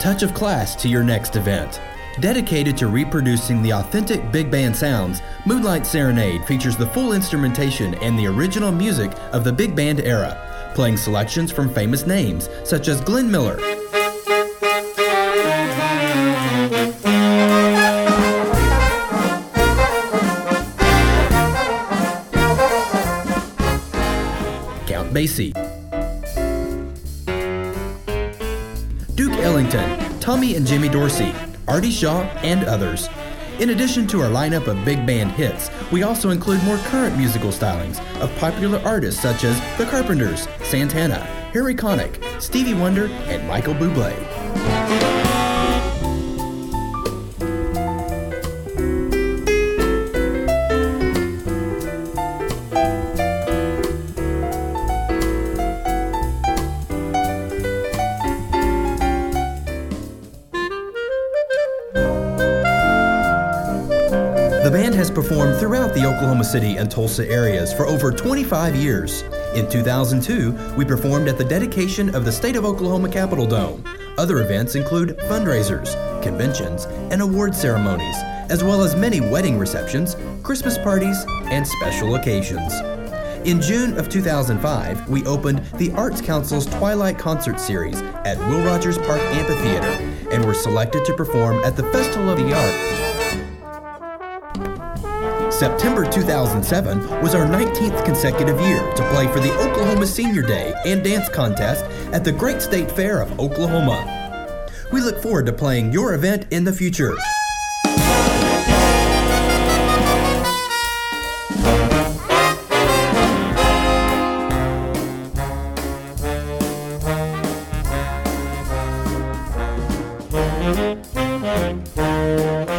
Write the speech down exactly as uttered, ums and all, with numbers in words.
touch of class to your next event. Dedicated to reproducing the authentic big band sounds, Moonlight Serenade features the full instrumentation and the original music of the big band era, playing selections from famous names such as Glenn Miller, Count Basie, Duke Ellington, Tommy and Jimmy Dorsey, Artie Shaw, and others. In addition to our lineup of big band hits, we also include more current musical stylings of popular artists such as The Carpenters, Santana, Harry Connick, Stevie Wonder, and Michael Bublé. The band has performed throughout the Oklahoma City and Tulsa areas for over twenty-five years. In two thousand two, we performed at the dedication of the State of Oklahoma Capitol Dome. Other events include fundraisers, conventions, and award ceremonies, as well as many wedding receptions, Christmas parties, and special occasions. In June of two thousand five, we opened the Arts Council's Twilight Concert Series at Will Rogers Park Amphitheater and were selected to perform at the Festival of the Arts. September two thousand seven was our nineteenth consecutive year to play for the Oklahoma Senior Day and Dance Contest at the Great State Fair of Oklahoma. We look forward to playing your event in the future. Thank you.